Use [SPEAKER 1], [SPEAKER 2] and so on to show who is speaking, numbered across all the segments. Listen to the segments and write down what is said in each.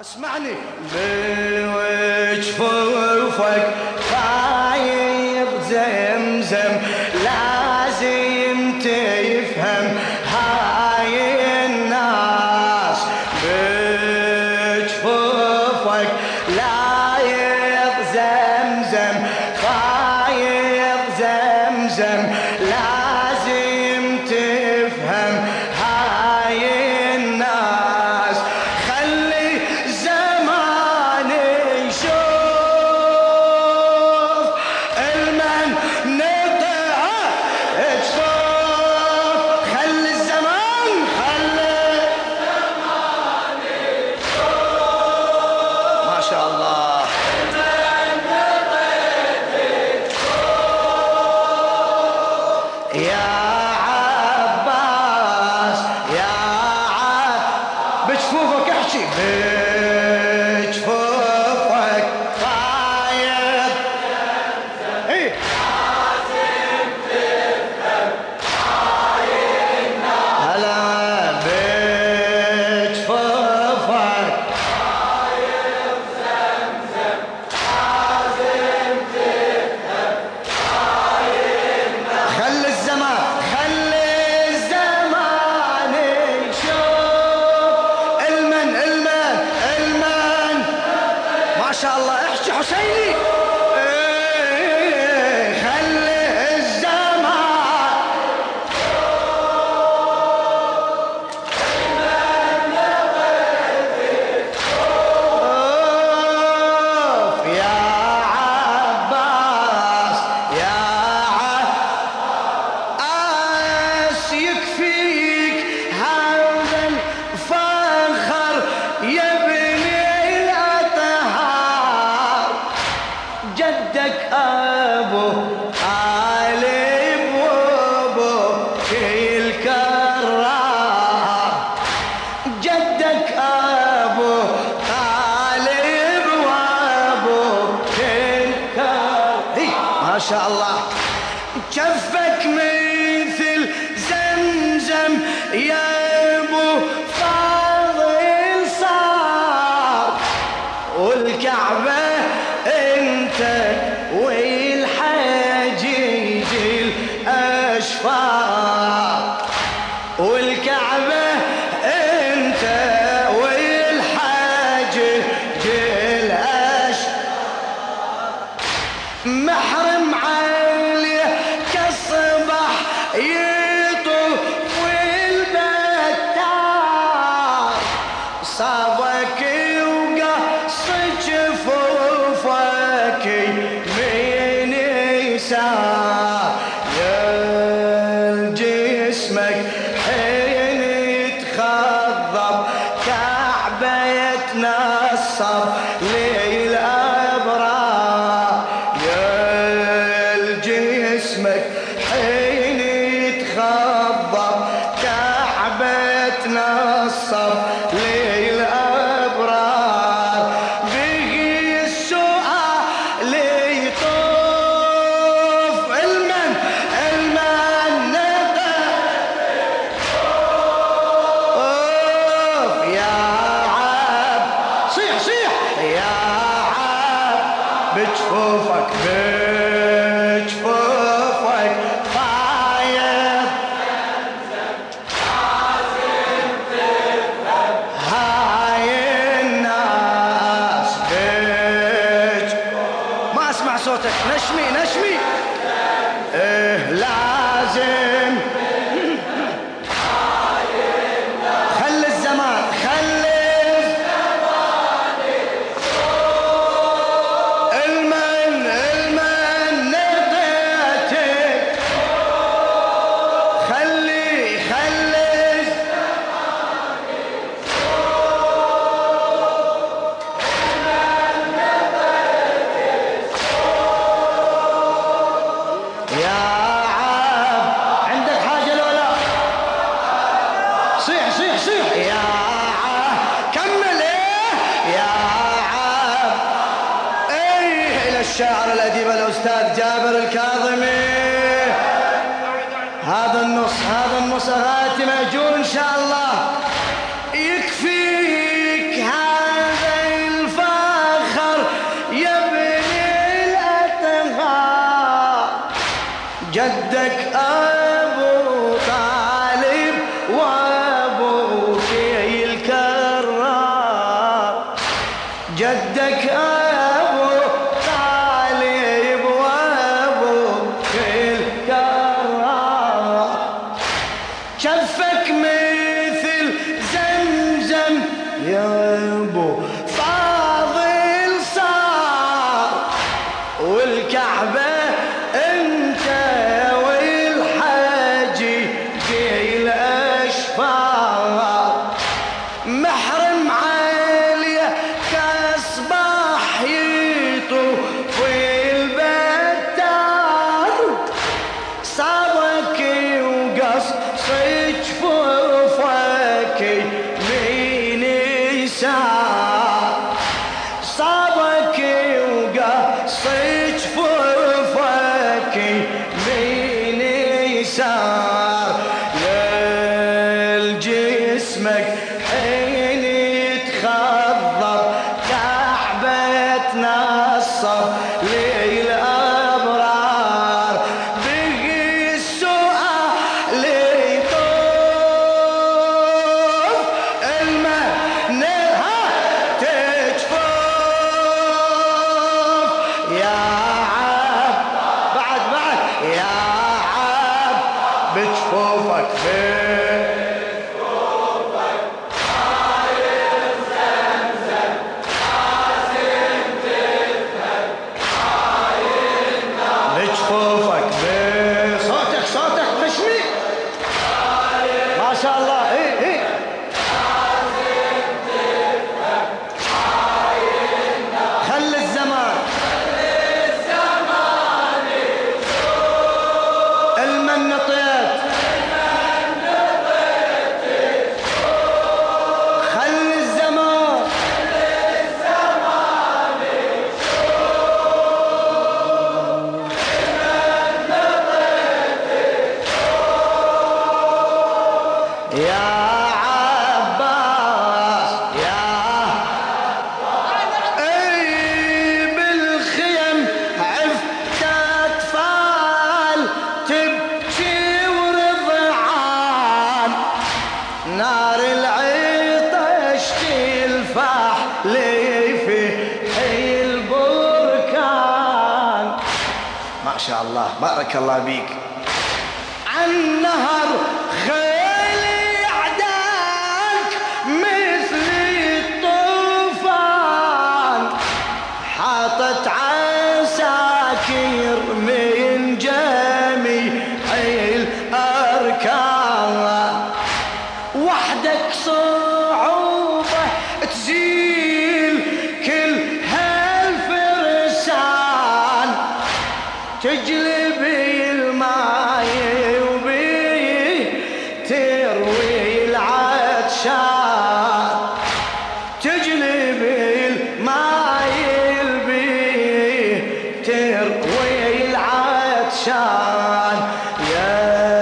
[SPEAKER 1] اسمعني من وجفوفك خايب زمزم لازم تفهم هاي الناس بجفوفك لايق زمزم خايب زمزم لازم تفهم هاي الناس خلي زمان يشوف المن نطع جفوف خلي الزمان ما شاء الله يا عباس يا بجفوفك احكي بجفوفك طاير ايه هلا بجفوفك خلي الزمان يشوف المن ما شاء الله احكي حسيني إيه، خلي الزمان أوف، يا عباس يا عباس يكفيك هذا الفخر يا ابني الأطهار جدك أبو طالب وأبوك الكرار جدك أبو طالب وأبوك الكرار ما شاء الله كفك مثل زمزم يا ابو فاضل صار والكعبة انت والحجيج الاشفار والكعبة انت والحجيج الاشفار محرم عليه كالصبح يطوف والبتار صابك وقص جفوفك من يسار يا جسمك حين يتخضب كعبة يتنصب للأبرار يا جسمك حين يتخضب كعبة يتنصب للأبرار بقي السؤال يطوف المن أوف يا عب صيح يا عب بجفوفك طاير هاي الناس ما اسمع صوتك نشمي إيه لازم خلي الزمان المن نطيتك خلي يا عب عندك حاجة لو لا صيح يا عب كمل ايه يا عب ايه الى الشاعر الاديب الاستاذ جابر الكاظمي هذا النص غايتي مأجور ان شاء الله يكفيك هذا جدك أبو طالب وأبو الكرام، شفك مثل زمزم يا أبو فاضل صار، والكعبة انت والحاجي قيل أشفار، محرم عليه كاصباح يطوف البتار، صابك وقص جفوفك من يسار، صابك وقص جفوفك من يسار، جسمك حين يتخضر كعبة نصر للأبرار، بقي السؤال يطوف المنها تجفوف يا عب بعد يا عب بجفوفك صوتك خشمي ما شاء الله. ايه خلي الزمان المنطيات، خلي الزمان يا عباس يا اي بالخيم عفت اطفال تبكي ورضعان، نار العطش تلفح لي في حي البركان. ما شاء الله بارك الله بيك. عن نهر خيلي عداك مثل الطوفان، حاطت عساكر من جميع الأركان، وحدك صعوبة تزيل كل هالفرسان، تجلبي الماي وبيه تروي العطشان، تجلبي الماي وبيه تروي العطشان، يا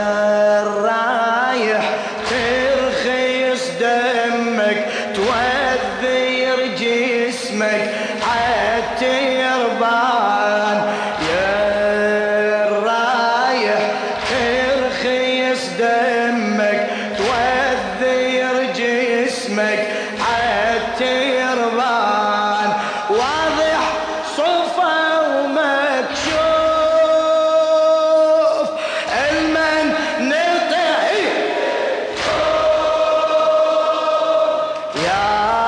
[SPEAKER 1] الرايح ترخيص دمك توذر جسمك عالتربان، يا الرايح ترخيص دمك توذر جسمك عالتربان، واضح صفا ومكشوف المن نطعي يا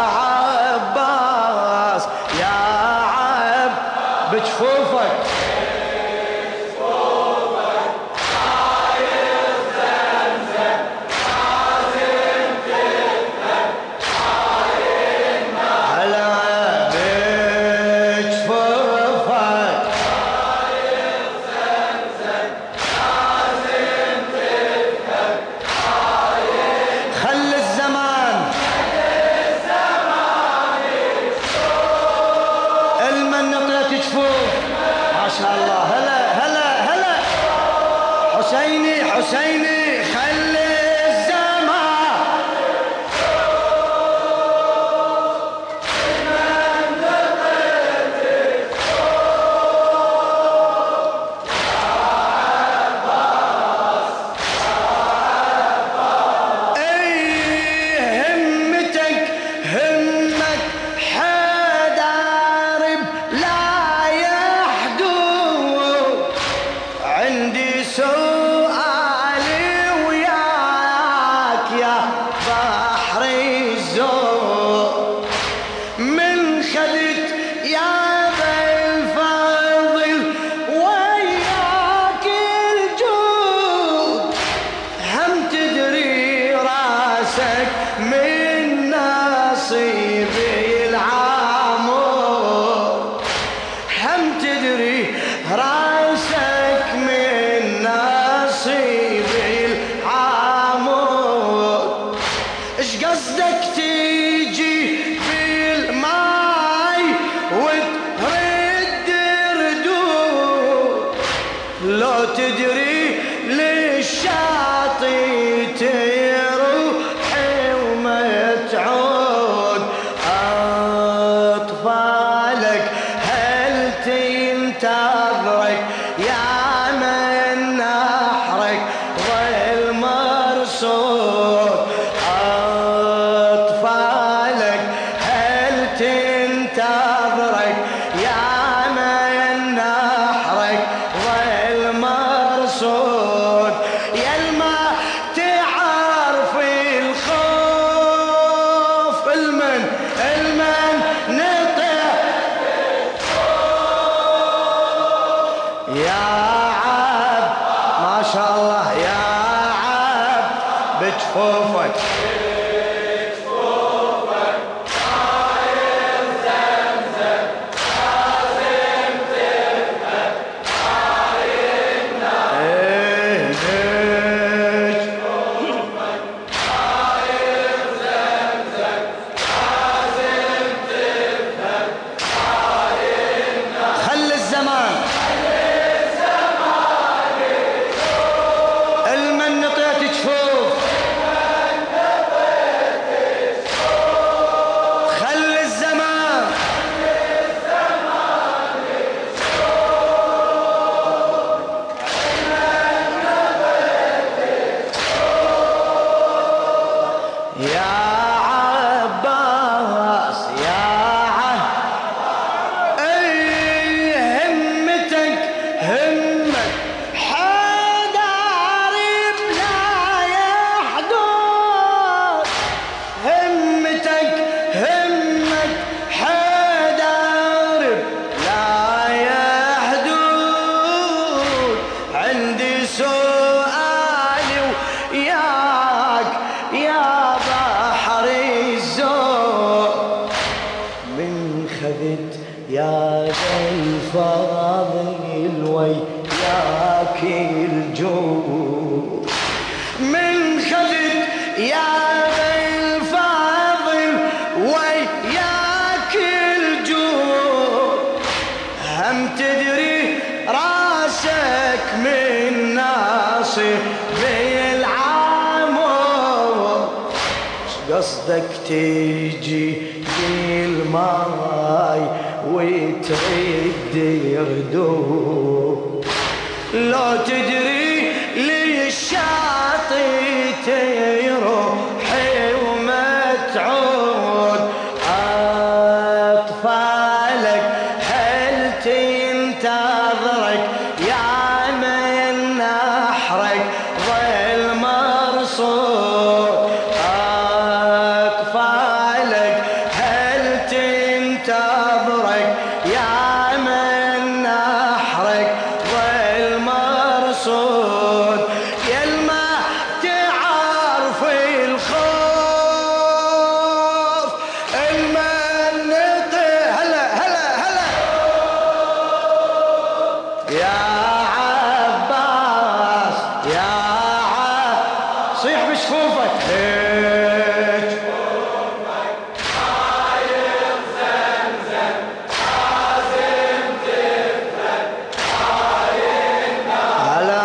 [SPEAKER 1] عباس يا عب بجفوفك حسيني خلي الزمان اي همتك همك حدا يا ذا الفضل وياك الجود من خذت يا ذا الفضل وياك الجود هم تدري راسك من ناصي بالعمر قصدك تيجي بالماي وترد يردو لو تدري للشاطئ تروح وما تعود أطفالك هل تنتظرك يا من نحرك ظل مرصود أطفالك هل تنتظرك يا من نحرك ظل مرصود يا الما تعرف الخوف المنطق هلا هلا هلا يا عباس يا صيح بشفوفك ليش
[SPEAKER 2] حايط زمزم لازم تفهم حايطنا
[SPEAKER 1] هلا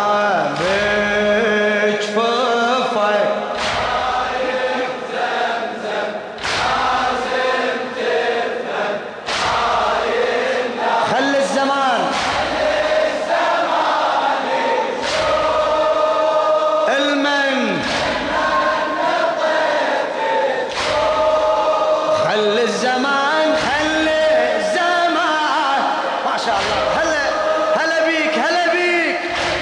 [SPEAKER 1] بجفوفك
[SPEAKER 2] حايط زمزم لازم تفهم حايطنا
[SPEAKER 1] خلي الزمان المن خلي الزمان خلي الزمان ما شاء الله هلا هلا بيك هلا بيك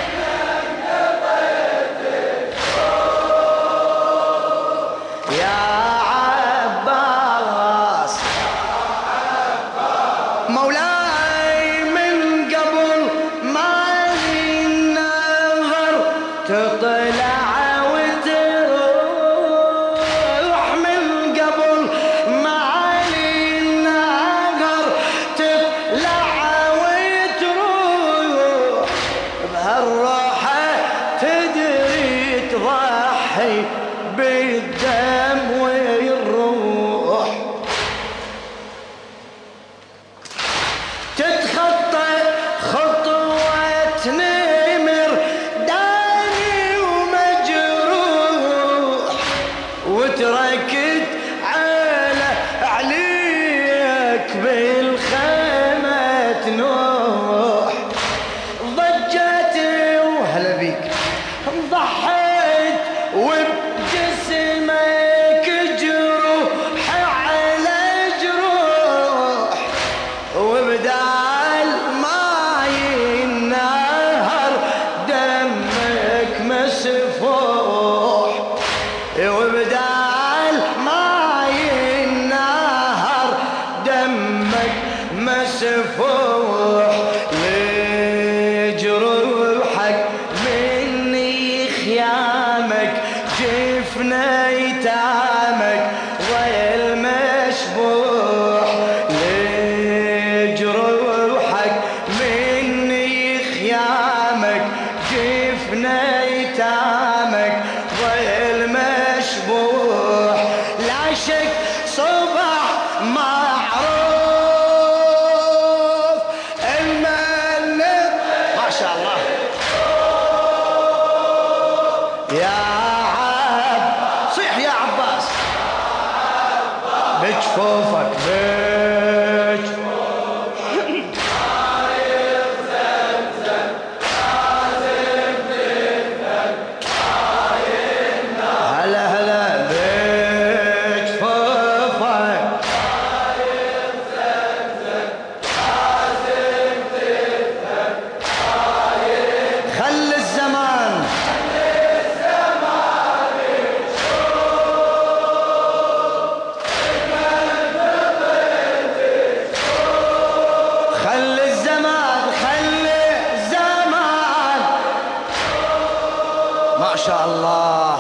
[SPEAKER 1] يا عباس مولاي من قبل ما النظر تطلع وتروح من قبل ما النظر تطلع وتروح بهالروحة تدري تضحي بالدم والروح تتخطى خطوة نمر داني ومجروح وتركت عليك بالخيمة نوح ضجت وهلا بيك ضحيت وبجسمك جروح على جروح وبدال ما ينهر دمك مسفوح وبدال ما ينهر دمك مسفوح لجروحك مني خيامك جفنا يتامك ظل مشبوح لجروحك مني خيامك جفنا يتامك ظل مشبوح لا شك صبح معروف المنط ما شاء الله يا عب صيح يا عباس بجفوفك بج
[SPEAKER 2] حايط زمزم لازم تفهم حايطنا
[SPEAKER 1] هلا هلا بجفوفك
[SPEAKER 2] حايط زمزم لازم تفهم حايطنا
[SPEAKER 1] خلي الزمان خلي الزمان خلي الزمان ما شاء الله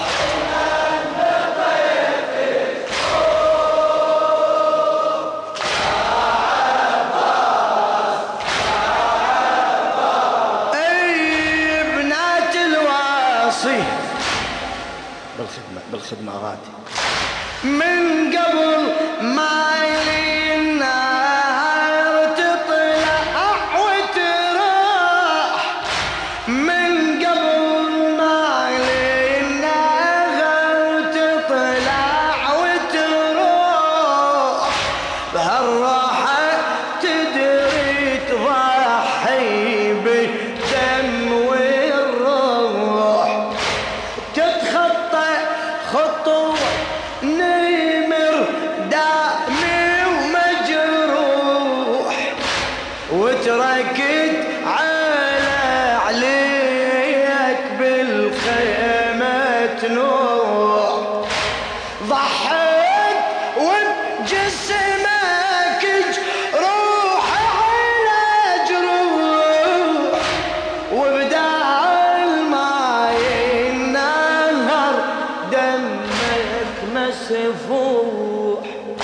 [SPEAKER 1] بهالراحة تدري تضحي بالدم والروح، تتخطى خطوة نمر دامي ومجروح، وتركت عليك بالخيمة نوح. ضحيت وبجسمك جروح على جروح، وبدال ما ينهر دمك مسفوح،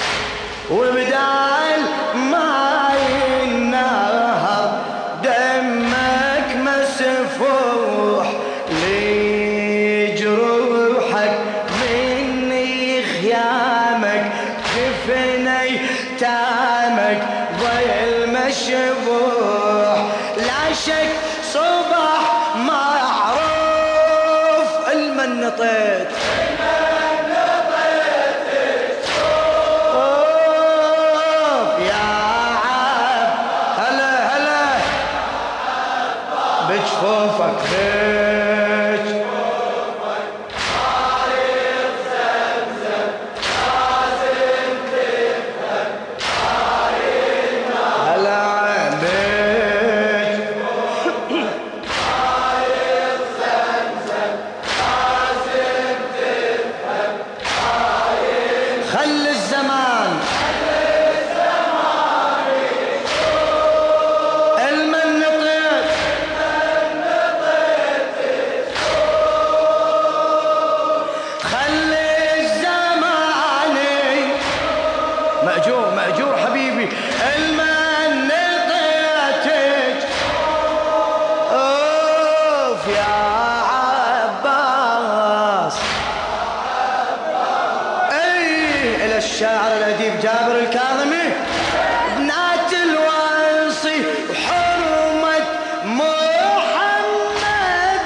[SPEAKER 1] وبدال ما ينهر دمك مسفوح. لجروحك مني خيامك دفني تامك ضل مشبوح. لا شك صبح معروف المنطيت بجفوفك بيج
[SPEAKER 2] طريق زمزم لازم تفهم طريقنا
[SPEAKER 1] هلا بيج
[SPEAKER 2] طريق زمزم لازم تفهم طريقنا.
[SPEAKER 1] خلي الزمان مأجور حبيبي المن طيتك. اوف يا عباس اي الى الشاعر الاديب جابر الكاظمي. بنات الوصي وحرمة محمد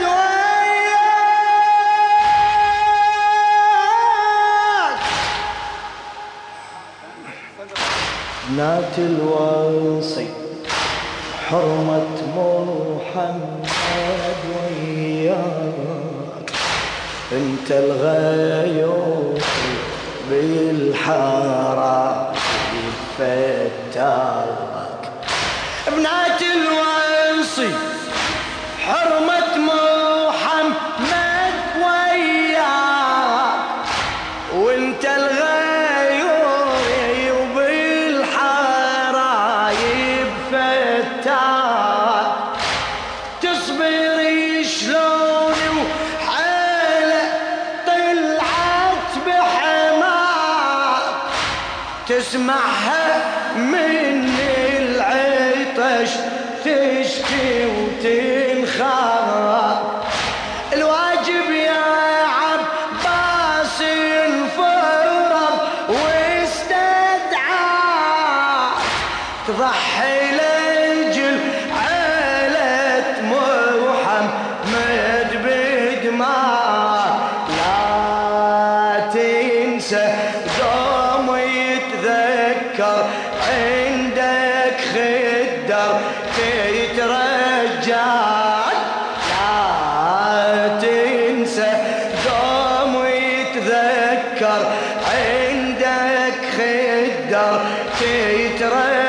[SPEAKER 1] وياك، بنات الوصي حرمة محمد وياك، انت الغيوث بالحارة فتاك. بنات الوصي حرمة محمد وياك، وانت الغيوث بالحرايب فتاك. تصبري شلون وحالة طلعت بحماك، تسمعها من العطش تشكي وتنخاف. الواجب يا عباس انفرض واستدعى، تضحي لأجل عيلة محمد بدماء. لا تنسى دوم يتذكر عندك خدر تترجال. لا تنسى دوم يتذكر عندك خدر تترجال.